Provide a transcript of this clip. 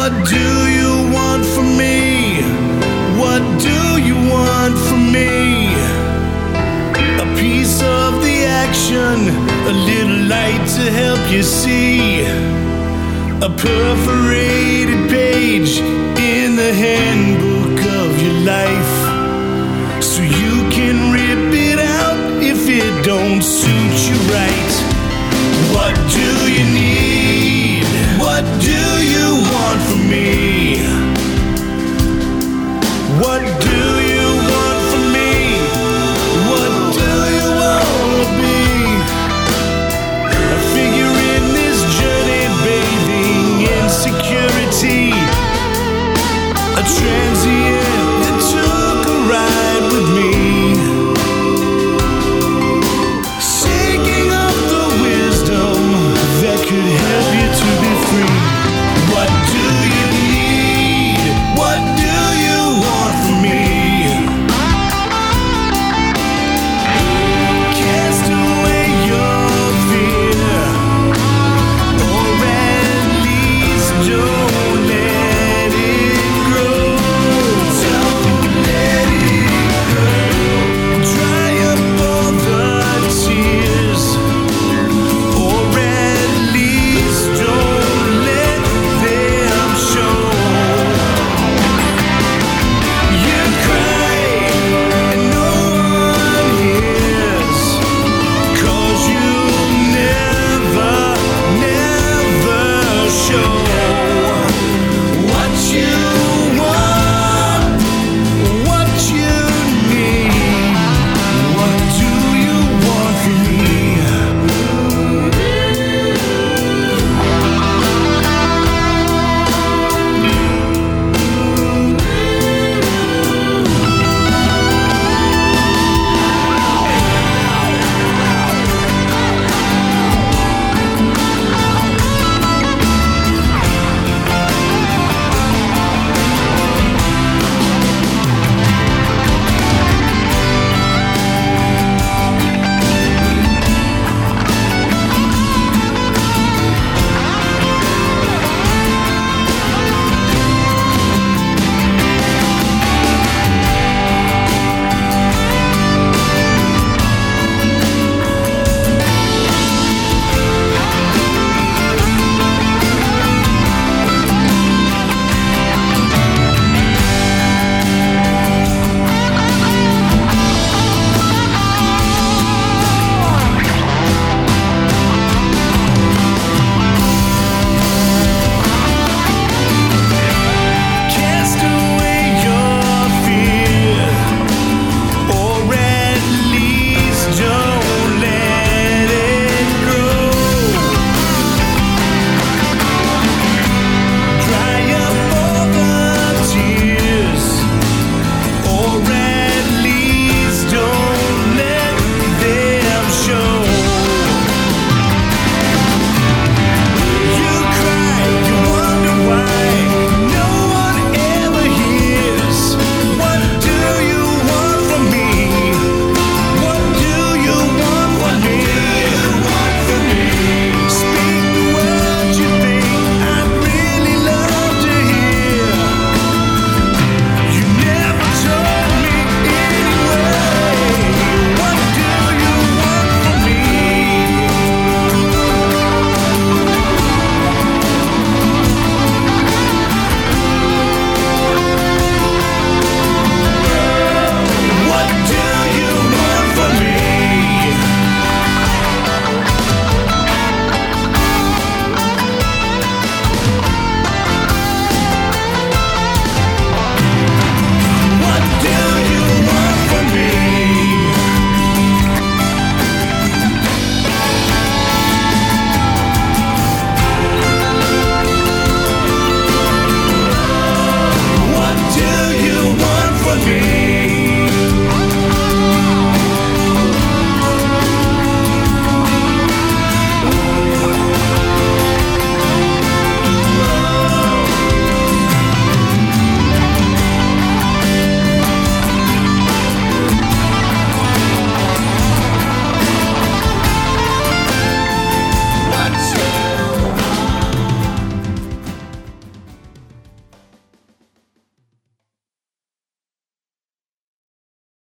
What do you want from me? What do you want from me? A piece of the action, a little light to help you see. A perforated page in the handbook of your life, so you can rip it out if it don't suit you right. What do you need? What do you want from me? What do you want from me? What do you want to be? A figure in this journey, bathing in security. A transient that took a ride with me. Seeking up the wisdom that could help you to be free. What do you need? What do you want from me? Cast away your fear, or at least don't let it grow. Don't let it grow. Dry up all the tears, or at least don't let them show. You cry and no one hears, 'cause you never show.